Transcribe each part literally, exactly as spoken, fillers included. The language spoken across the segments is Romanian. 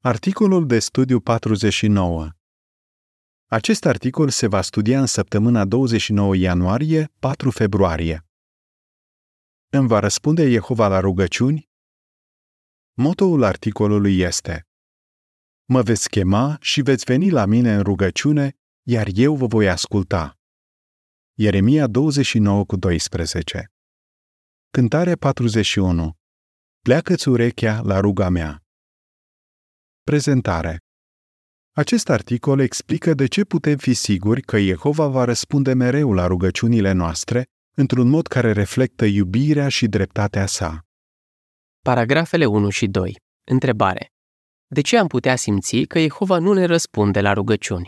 Articolul de studiu patruzeci și nouă. Acest articol se va studia în săptămâna douăzeci și nouă ianuarie - patru februarie. Îmi va răspunde Jehova la rugăciuni? Motoul articolului este: Mă veți chema și veți veni la mine în rugăciune, iar eu vă voi asculta. Ieremia douăzeci și nouă cu doisprezece. Cântare patruzeci și unu. Pleacă-ți urechea la ruga mea. Prezentare. Acest articol explică de ce putem fi siguri că Jehova va răspunde mereu la rugăciunile noastre într-un mod care reflectă iubirea și dreptatea sa. Paragrafele unu și doi. Întrebare. De ce am putea simți că Jehova nu ne răspunde la rugăciuni?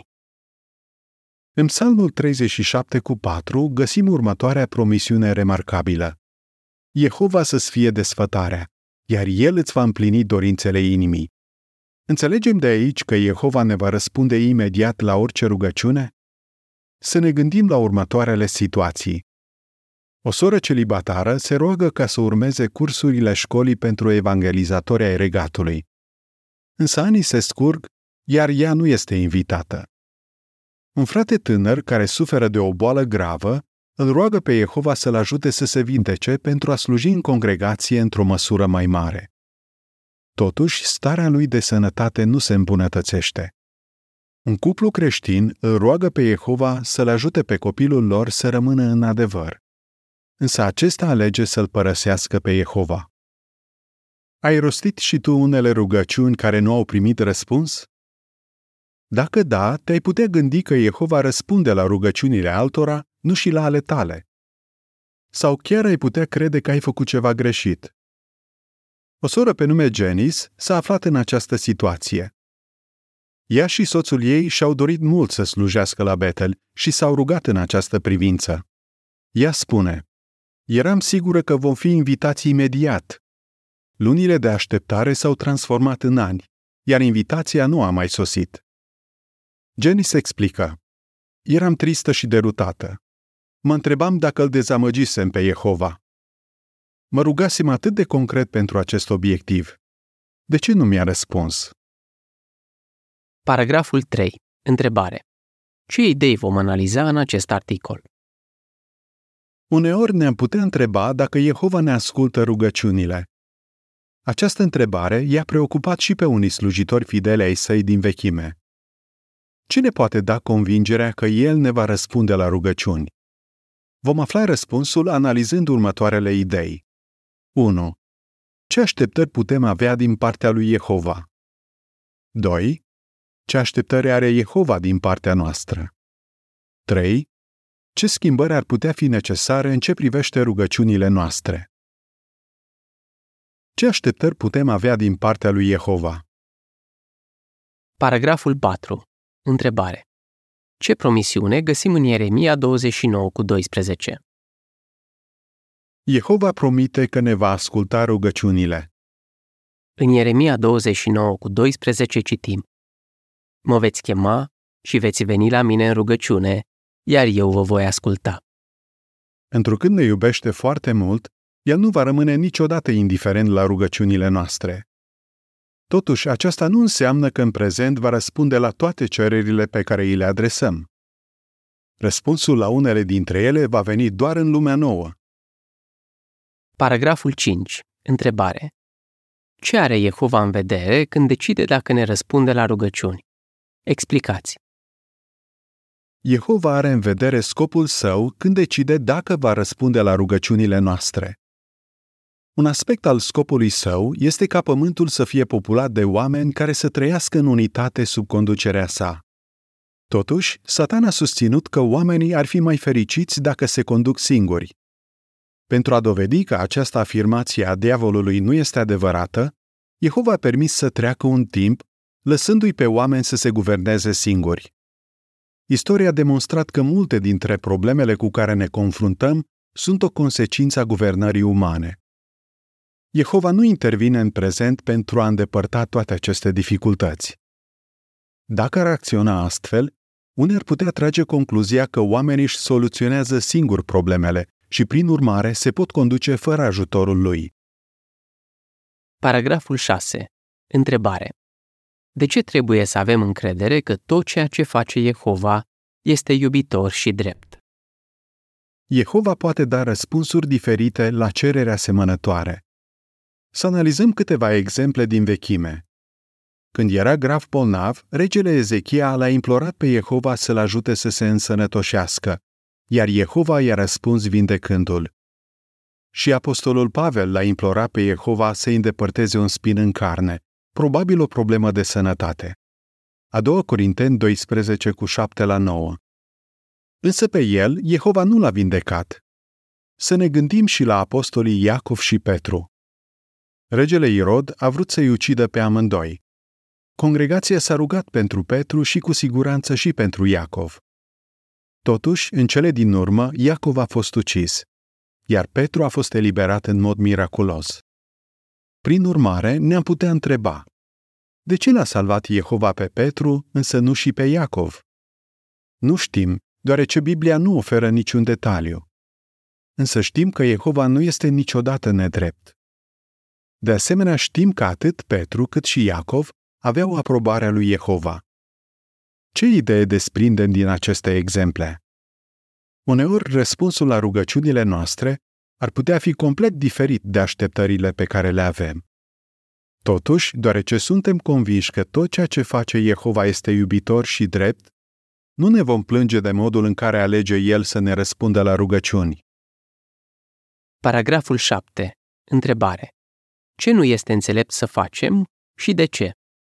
În Psalmul treizeci și șapte cu patru găsim următoarea promisiune remarcabilă. Jehova să-ți fie desfătarea, iar El îți va împlini dorințele inimii. Înțelegem de aici că Jehova ne va răspunde imediat la orice rugăciune? Să ne gândim la următoarele situații. O soră celibatară se roagă ca să urmeze cursurile școlii pentru evangelizatori ai regatului. Însă anii se scurg, iar ea nu este invitată. Un frate tânăr care suferă de o boală gravă îl roagă pe Jehova să-l ajute să se vindece pentru a sluji în congregație într-o măsură mai mare. Totuși, starea lui de sănătate nu se îmbunătățește. Un cuplu creștin îl roagă pe Jehova să-l ajute pe copilul lor să rămână în adevăr. Însă acesta alege să-l părăsească pe Jehova. Ai rostit și tu unele rugăciuni care nu au primit răspuns? Dacă da, te-ai putea gândi că Jehova răspunde la rugăciunile altora, nu și la ale tale. Sau chiar ai putea crede că ai făcut ceva greșit. O soră pe nume Janice s-a aflat în această situație. Ea și soțul ei și-au dorit mult să slujească la Bethel și s-au rugat în această privință. Ea spune: Eram sigură că vom fi invitați imediat. Lunile de așteptare s-au transformat în ani, iar invitația nu a mai sosit. Janice explică: Eram tristă și derutată. Mă întrebam dacă îl dezamăgisem pe Jehova. Mă rugasem atât de concret pentru acest obiectiv. De ce nu mi-a răspuns? Paragraful trei. Întrebare. Ce idei vom analiza în acest articol? Uneori ne-am putea întreba dacă Jehova ne ascultă rugăciunile. Această întrebare i-a preocupat și pe unii slujitori fideli ai săi din vechime. Cine poate da convingerea că El ne va răspunde la rugăciuni? Vom afla răspunsul analizând următoarele idei. unu. Ce așteptări putem avea din partea lui Jehova? doi. Ce așteptări are Jehova din partea noastră? trei. Ce schimbări ar putea fi necesare în ce privește rugăciunile noastre? Ce așteptări putem avea din partea lui Jehova? Paragraful patru. Întrebare. Ce promisiune găsim în Ieremia douăzeci și nouă cu doisprezece? Jehova promite că ne va asculta rugăciunile. În Ieremia douăzeci și nouă cu doisprezece citim: Mă veți chema și veți veni la mine în rugăciune, iar eu vă voi asculta. Întrucât ne iubește foarte mult, El nu va rămâne niciodată indiferent la rugăciunile noastre. Totuși, aceasta nu înseamnă că în prezent va răspunde la toate cererile pe care îi le adresăm. Răspunsul la unele dintre ele va veni doar în lumea nouă. Paragraful cinci. Întrebare. Ce are Jehova în vedere când decide dacă ne răspunde la rugăciuni? Explicați. Jehova are în vedere scopul său când decide dacă va răspunde la rugăciunile noastre. Un aspect al scopului său este ca pământul să fie populat de oameni care să trăiască în unitate sub conducerea sa. Totuși, Satan a susținut că oamenii ar fi mai fericiți dacă se conduc singuri. Pentru a dovedi că această afirmație a diavolului nu este adevărată, Jehova a permis să treacă un timp, lăsându-i pe oameni să se guverneze singuri. Istoria a demonstrat că multe dintre problemele cu care ne confruntăm sunt o consecință a guvernării umane. Jehova nu intervine în prezent pentru a îndepărta toate aceste dificultăți. Dacă ar acționa astfel, unii ar putea trage concluzia că oamenii își soluționează singuri problemele și, prin urmare, se pot conduce fără ajutorul lui. Paragraful șase. Întrebare. De ce trebuie să avem încredere că tot ceea ce face Jehova este iubitor și drept? Jehova poate da răspunsuri diferite la cererea asemănătoare. Să analizăm câteva exemple din vechime. Când era grav bolnav, regele Ezechia l-a implorat pe Jehova să-l ajute să se însănătoșească, iar Jehova i-a răspuns vindecându-l. Și apostolul Pavel l-a implorat pe Jehova să-i îndepărteze un spin în carne, probabil o problemă de sănătate. A doua Corinteni doisprezece cu șapte la nouă. Însă pe el, Jehova nu l-a vindecat. Să ne gândim și la apostolii Iacov și Petru. Regele Irod a vrut să-i ucidă pe amândoi. Congregația s-a rugat pentru Petru și cu siguranță și pentru Iacov. Totuși, în cele din urmă, Iacov a fost ucis, iar Petru a fost eliberat în mod miraculos. Prin urmare, ne-am putea întreba: de ce l-a salvat Jehova pe Petru, însă nu și pe Iacov? Nu știm, deoarece Biblia nu oferă niciun detaliu. Însă știm că Jehova nu este niciodată nedrept. De asemenea, știm că atât Petru cât și Iacov aveau aprobarea lui Jehova. Ce idee desprindem din aceste exemple? Uneori, răspunsul la rugăciunile noastre ar putea fi complet diferit de așteptările pe care le avem. Totuși, deoarece suntem convinși că tot ceea ce face Jehova este iubitor și drept, nu ne vom plânge de modul în care alege El să ne răspundă la rugăciuni. Paragraful șapte. Întrebare. Ce nu este înțelept să facem și de ce?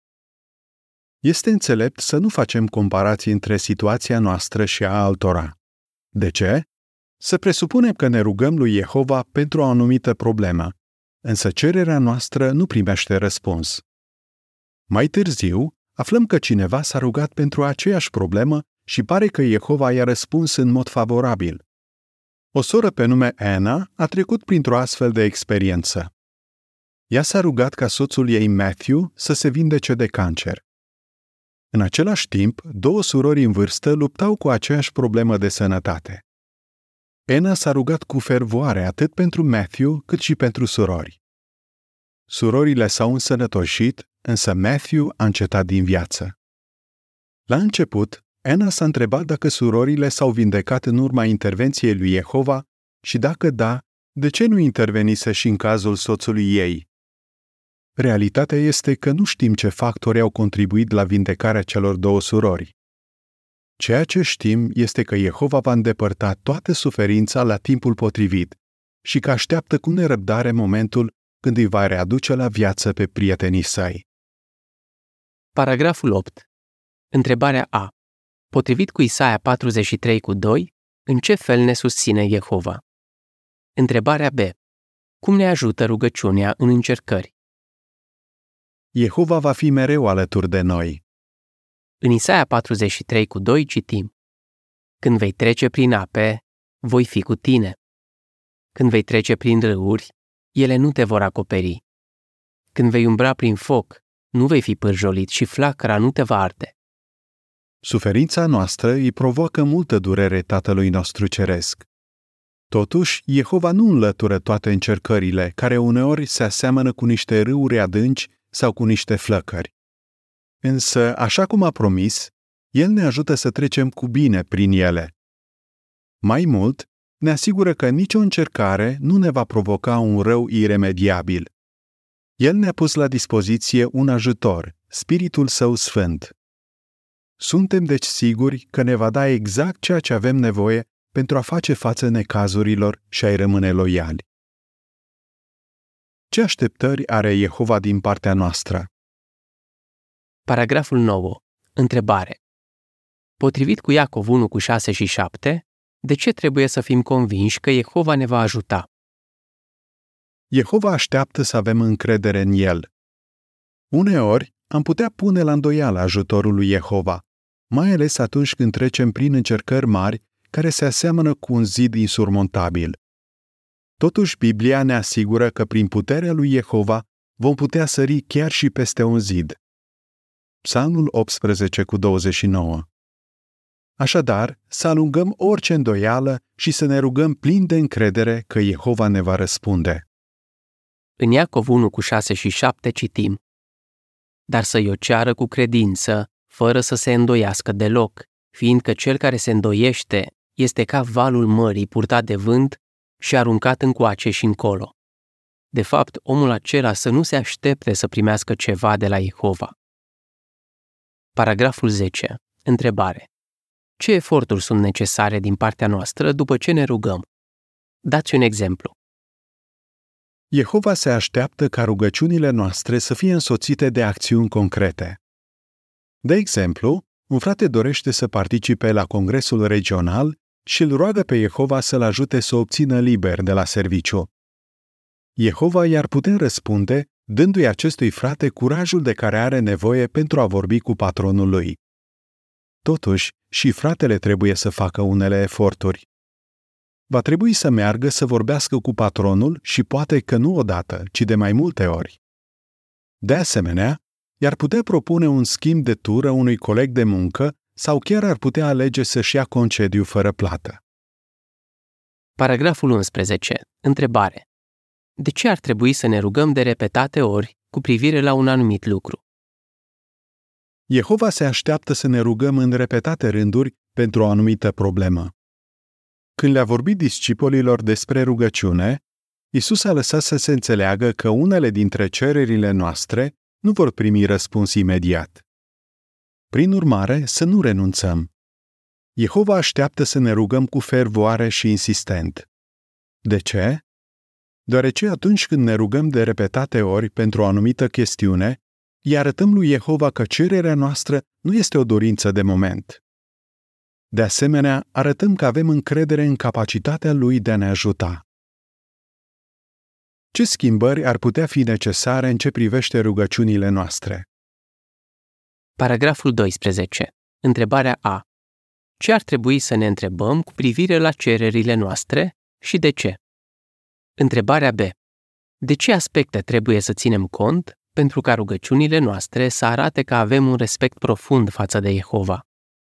Este înțelept să nu facem comparații între situația noastră și a altora. De ce? Să presupunem că ne rugăm lui Jehova pentru o anumită problemă, însă cererea noastră nu primește răspuns. Mai târziu, aflăm că cineva s-a rugat pentru aceeași problemă și pare că Jehova i-a răspuns în mod favorabil. O soră pe nume Anna a trecut printr-o astfel de experiență. Ea s-a rugat ca soțul ei Matthew să se vindece de cancer. În același timp, două surori în vârstă luptau cu aceeași problemă de sănătate. Anna s-a rugat cu fervoare atât pentru Matthew cât și pentru surori. Surorile s-au însănătoșit, însă Matthew a încetat din viață. La început, Anna s-a întrebat dacă surorile s-au vindecat în urma intervenției lui Jehova și dacă da, de ce nu intervenise și în cazul soțului ei. Realitatea este că nu știm ce factori au contribuit la vindecarea celor două surori. Ceea ce știm este că Jehova va îndepărta toată suferința la timpul potrivit și că așteaptă cu nerăbdare momentul când îi va readuce la viață pe prietenii săi. Paragraful opt. Întrebarea A. Potrivit cu Isaia patruzeci și trei cu doi, în ce fel ne susține Jehova? Întrebarea B. Cum ne ajută rugăciunea în încercări? Jehova va fi mereu alături de noi. În Isaia patruzeci și trei cu doi citim: Când vei trece prin ape, voi fi cu tine. Când vei trece prin râuri, ele nu te vor acoperi. Când vei umbra prin foc, nu vei fi pârjolit și flacăra nu te va arde. Suferința noastră îi provoacă multă durere Tatălui nostru ceresc. Totuși, Jehova nu înlătură toate încercările, care uneori se aseamănă cu niște râuri adânci sau cu niște flăcări. Însă, așa cum a promis, El ne ajută să trecem cu bine prin ele. Mai mult, ne asigură că nicio încercare nu ne va provoca un rău iremediabil. El ne-a pus la dispoziție un ajutor, Spiritul Său Sfânt. Suntem deci siguri că ne va da exact ceea ce avem nevoie pentru a face față necazurilor și a-i rămâne loiali. Ce așteptări are Jehova din partea noastră? Paragraful nouă. Întrebare. Potrivit cu Iacov unu cu șase și șapte, de ce trebuie să fim convinși că Jehova ne va ajuta? Jehova așteaptă să avem încredere în El. Uneori, am putea pune la îndoială ajutorul lui Jehova, mai ales atunci când trecem prin încercări mari care se aseamănă cu un zid insurmontabil. Totuși, Biblia ne asigură că prin puterea lui Jehova vom putea sări chiar și peste un zid. Psalmul optsprezece cu douăzeci și nouă. Așadar, să alungăm orice îndoială și să ne rugăm plin de încredere că Jehova ne va răspunde. În Iacov unu cu șase și șapte citim: dar să-i o ceară cu credință, fără să se îndoiască deloc, fiindcă cel care se îndoiește este ca valul mării purtat de vânt și aruncat încoace și încolo. De fapt, omul acela să nu se aștepte să primească ceva de la Jehova. Paragraful zece. Întrebare. Ce eforturi sunt necesare din partea noastră după ce ne rugăm? Dați un exemplu. Jehova se așteaptă ca rugăciunile noastre să fie însoțite de acțiuni concrete. De exemplu, un frate dorește să participe la congresul regional și îl roagă pe Jehova să-l ajute să obțină liber de la serviciu. Jehova i-ar putea răspunde, dându-i acestui frate curajul de care are nevoie pentru a vorbi cu patronul lui. Totuși, și fratele trebuie să facă unele eforturi. Va trebui să meargă să vorbească cu patronul și poate că nu odată, ci de mai multe ori. De asemenea, i-ar putea propune un schimb de tură unui coleg de muncă sau chiar ar putea alege să-și ia concediu fără plată. Paragraful unsprezece. Întrebare. De ce ar trebui să ne rugăm de repetate ori cu privire la un anumit lucru? Jehova se așteaptă să ne rugăm în repetate rânduri pentru o anumită problemă. Când le-a vorbit discipolilor despre rugăciune, Iisus a lăsat să se înțeleagă că unele dintre cererile noastre nu vor primi răspuns imediat. Prin urmare, să nu renunțăm. Jehova așteaptă să ne rugăm cu fervoare și insistent. De ce? Deoarece atunci când ne rugăm de repetate ori pentru o anumită chestiune, îi arătăm lui Jehova că cererea noastră nu este o dorință de moment. De asemenea, arătăm că avem încredere în capacitatea lui de a ne ajuta. Ce schimbări ar putea fi necesare în ce privește rugăciunile noastre? Paragraful doisprezece. Întrebarea A. Ce ar trebui să ne întrebăm cu privire la cererile noastre și de ce? Întrebarea B. De ce aspecte trebuie să ținem cont pentru ca rugăciunile noastre să arate că avem un respect profund față de Jehova?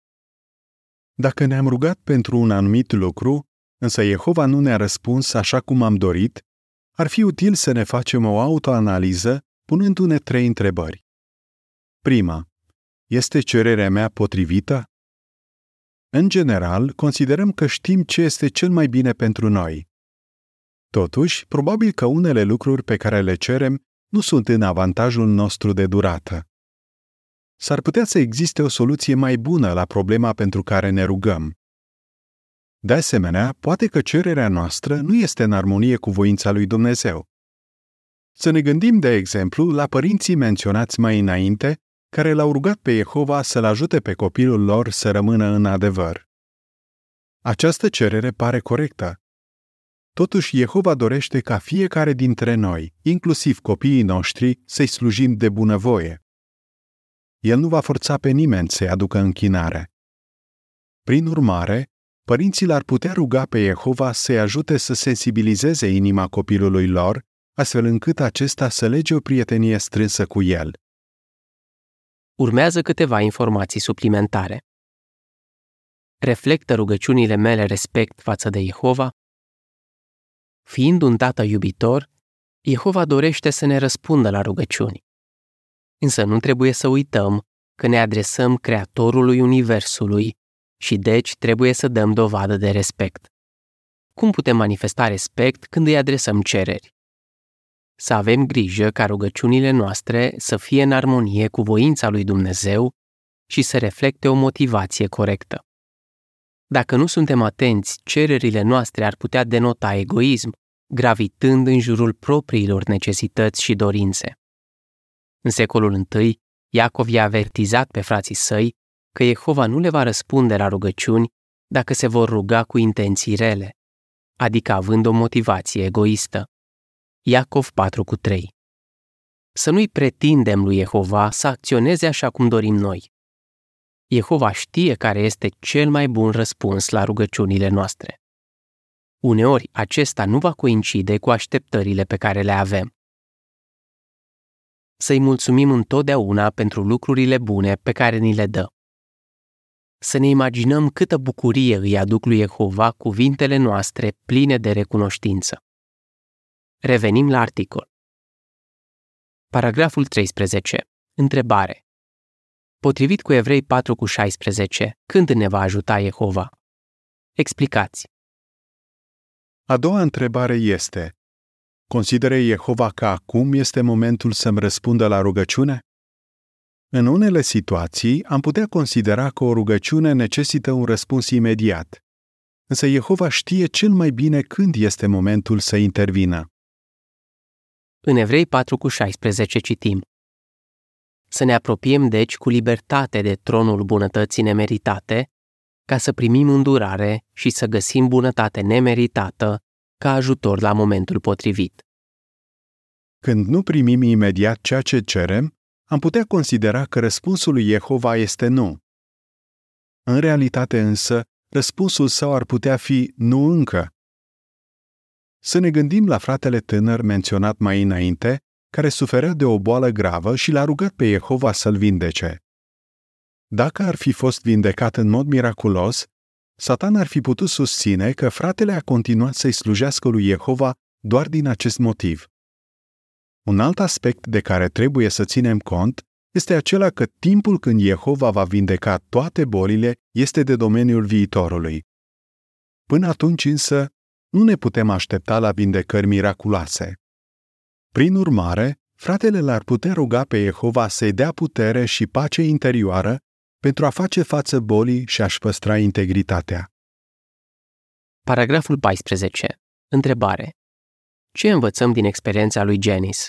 Dacă ne-am rugat pentru un anumit lucru, însă Jehova nu ne-a răspuns așa cum am dorit, ar fi util să ne facem o autoanaliză punându-ne trei întrebări. Prima. Este cererea mea potrivită? În general, considerăm că știm ce este cel mai bine pentru noi. Totuși, probabil că unele lucruri pe care le cerem nu sunt în avantajul nostru de durată. S-ar putea să existe o soluție mai bună la problema pentru care ne rugăm. De asemenea, poate că cererea noastră nu este în armonie cu voința lui Dumnezeu. Să ne gândim, de exemplu, la părinții menționați mai înainte, care l-au rugat pe Jehova să-l ajute pe copilul lor să rămână în adevăr. Această cerere pare corectă. Totuși, Jehova dorește ca fiecare dintre noi, inclusiv copiii noștri, să-i slujim de bunăvoie. El nu va forța pe nimeni să-i aducă închinare. Prin urmare, părinții l-ar putea ruga pe Jehova să-i ajute să sensibilizeze inima copilului lor, astfel încât acesta să lege o prietenie strânsă cu el. Urmează câteva informații suplimentare. Reflectă rugăciunile mele respect față de Jehova? Fiind un tată iubitor, Jehova dorește să ne răspundă la rugăciuni. Însă nu trebuie să uităm că ne adresăm Creatorului Universului și deci trebuie să dăm dovadă de respect. Cum putem manifesta respect când îi adresăm cereri? Să avem grijă ca rugăciunile noastre să fie în armonie cu voința lui Dumnezeu și să reflecte o motivație corectă. Dacă nu suntem atenți, cererile noastre ar putea denota egoism, gravitând în jurul propriilor necesități și dorințe. În secolul întâi, Iacov i-a avertizat pe frații săi că Jehova nu le va răspunde la rugăciuni dacă se vor ruga cu intenții rele, adică având o motivație egoistă. Iacov patru cu trei. Să nu-i pretindem lui Jehova să acționeze așa cum dorim noi. Jehova știe care este cel mai bun răspuns la rugăciunile noastre. Uneori, acesta nu va coincide cu așteptările pe care le avem. Să-i mulțumim întotdeauna pentru lucrurile bune pe care ni le dă. Să ne imaginăm câtă bucurie îi aduc lui Jehova cuvintele noastre pline de recunoștință. Revenim la articol. Paragraful treisprezece. Întrebare. Potrivit cu Evrei patru cu șaisprezece, când ne va ajuta Jehova? Explicați. A doua întrebare este: consideră Jehova că acum este momentul să-mi răspundă la rugăciune? În unele situații am putea considera că o rugăciune necesită un răspuns imediat. Însă Jehova știe cel mai bine când este momentul să intervină. În Evrei patru cu șaisprezece citim: Să ne apropiem deci cu libertate de tronul bunătății nemeritate, ca să primim îndurare și să găsim bunătate nemeritată ca ajutor la momentul potrivit. Când nu primim imediat ceea ce cerem, am putea considera că răspunsul lui Jehova este nu. În realitate însă, răspunsul său ar putea fi nu încă. Să ne gândim la fratele tânăr menționat mai înainte, care suferea de o boală gravă și l-a rugat pe Jehova să-l vindece. Dacă ar fi fost vindecat în mod miraculos, Satan ar fi putut susține că fratele a continuat să-i slujească lui Jehova doar din acest motiv. Un alt aspect de care trebuie să ținem cont este acela că timpul când Jehova va vindeca toate bolile este de domeniul viitorului. Până atunci însă, nu ne putem aștepta la vindecări miraculoase. Prin urmare, fratele l-ar putea ruga pe Jehova să-i dea putere și pace interioară pentru a face față bolii și a-și păstra integritatea. Paragraful paisprezece. Întrebare. Ce învățăm din experiența lui Janice?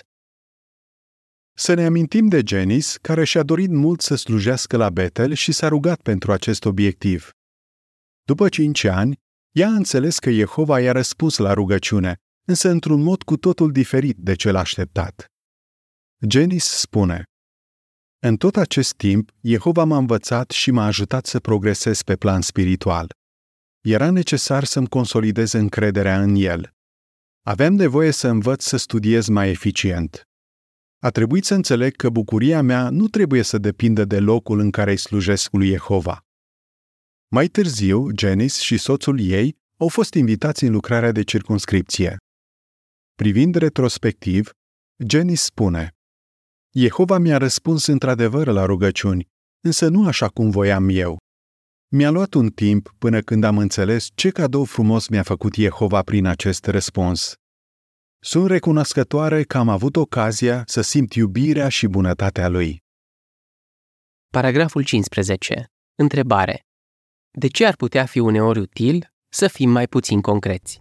Să ne amintim de Janice, care și-a dorit mult să slujească la Betel și s-a rugat pentru acest obiectiv. După cinci ani, ea a înțeles că Jehova i-a răspuns la rugăciune, însă într-un mod cu totul diferit de cel așteptat. Janice spune: În tot acest timp, Jehova m-a învățat și m-a ajutat să progresez pe plan spiritual. Era necesar să-mi consolidez încrederea în El. Aveam nevoie să învăț să studiez mai eficient. A trebuit să înțeleg că bucuria mea nu trebuie să depindă de locul în care îi slujesc lui Jehova. Mai târziu, Janice și soțul ei au fost invitați în lucrarea de circumscripție. Privind retrospectiv, Janice spune: Jehova mi-a răspuns într-adevăr la rugăciuni, însă nu așa cum voiam eu. Mi-a luat un timp până când am înțeles ce cadou frumos mi-a făcut Jehova prin acest răspuns. Sunt recunoscătoare că am avut ocazia să simt iubirea și bunătatea Lui. Paragraful cincisprezece. Întrebare. De ce ar putea fi uneori util să fim mai puțin concreți?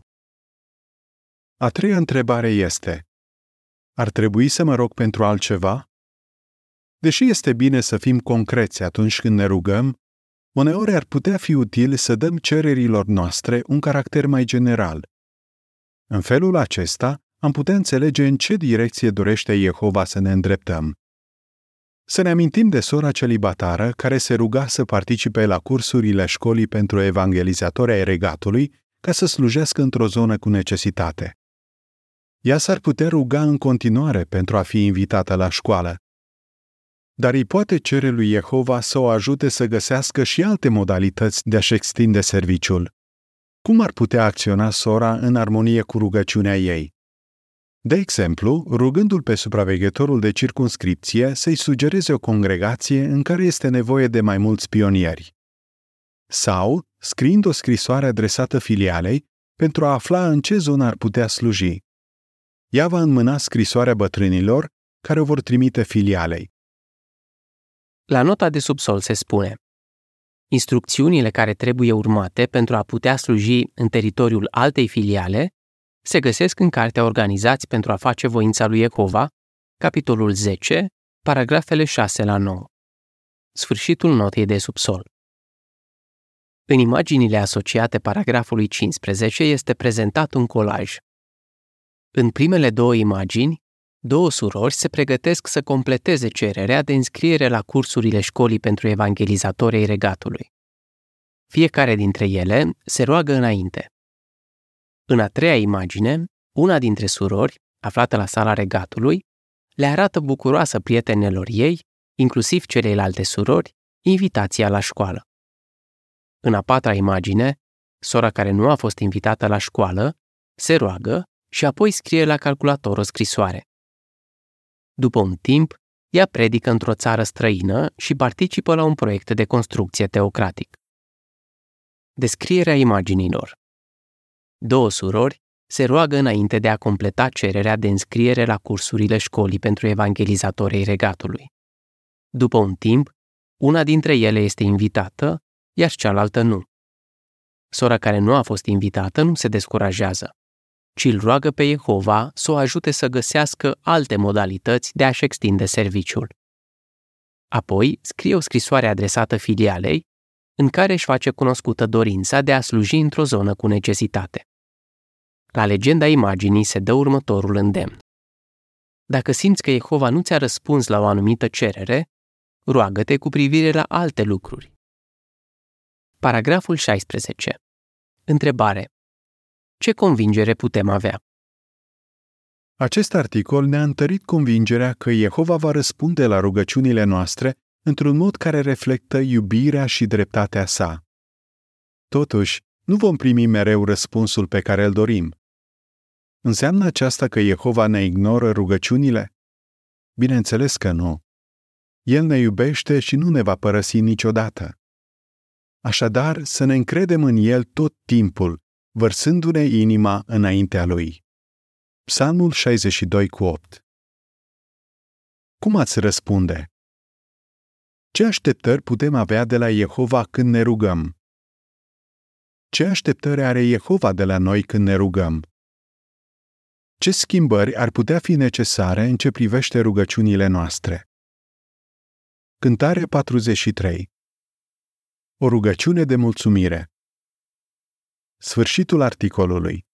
A treia întrebare este: ar trebui să mă rog pentru altceva? Deși este bine să fim concreți atunci când ne rugăm, uneori ar putea fi util să dăm cererilor noastre un caracter mai general. În felul acesta, am putea înțelege în ce direcție dorește Jehova să ne îndreptăm. Să ne amintim de sora celibatară care se ruga să participe la cursurile școlii pentru evangelizatori ai regatului ca să slujească într-o zonă cu necesitate. Ea s-ar putea ruga în continuare pentru a fi invitată la școală. Dar îi poate cere lui Jehova să o ajute să găsească și alte modalități de a-și extinde serviciul. Cum ar putea acționa sora în armonie cu rugăciunea ei? De exemplu, rugându-l pe supraveghetorul de circumscripție să-i sugereze o congregație în care este nevoie de mai mulți pionieri. Sau, scriind o scrisoare adresată filialei pentru a afla în ce zonă ar putea sluji. Ea va înmâna scrisoarea bătrânilor care o vor trimite filialei. La nota de subsol se spune: instrucțiunile care trebuie urmate pentru a putea sluji în teritoriul altei filiale se găsesc în Cartea Organizați pentru a face voința lui Jehova, capitolul zece, paragrafele șase la nouă. Sfârșitul notei de subsol. În imaginile asociate paragrafului cincisprezece este prezentat un colaj. În primele două imagini, două surori se pregătesc să completeze cererea de înscriere la cursurile școlii pentru evangelizatori ai regatului. Fiecare dintre ele se roagă înainte. În a treia imagine, una dintre surori, aflată la sala regatului, le arată bucuroasă prietenelor ei, inclusiv celelalte surori, invitația la școală. În a patra imagine, sora care nu a fost invitată la școală se roagă și apoi scrie la calculator o scrisoare. După un timp, ea predică într-o țară străină și participă la un proiect de construcție teocratic. Descrierea imaginilor. Două surori se roagă înainte de a completa cererea de înscriere la cursurile școlii pentru evangelizatorii regatului. După un timp, una dintre ele este invitată, iar cealaltă nu. Sora care nu a fost invitată nu se descurajează, ci îl roagă pe Jehova să o ajute să găsească alte modalități de a-și extinde serviciul. Apoi scrie o scrisoare adresată filialei, în care își face cunoscută dorința de a sluji într-o zonă cu necesitate. La legenda imaginii se dă următorul îndemn. Dacă simți că Jehova nu ți-a răspuns la o anumită cerere, roagă-te cu privire la alte lucruri. Paragraful șaisprezece. Întrebare. Ce convingere putem avea? Acest articol ne-a întărit convingerea că Jehova va răspunde la rugăciunile noastre într-un mod care reflectă iubirea și dreptatea sa. Totuși, nu vom primi mereu răspunsul pe care îl dorim. Înseamnă aceasta că Jehova ne ignoră rugăciunile? Bineînțeles că nu. El ne iubește și nu ne va părăsi niciodată. Așadar, să ne încredem în El tot timpul, vărsându-ne inima înaintea Lui. Psalmul șaizeci și doi cu opt. Cum ați răspunde? Ce așteptări putem avea de la Jehova când ne rugăm? Ce așteptări are Jehova de la noi când ne rugăm? Ce schimbări ar putea fi necesare în ce privește rugăciunile noastre? Cântare patruzeci și trei. O rugăciune de mulțumire. Sfârșitul articolului.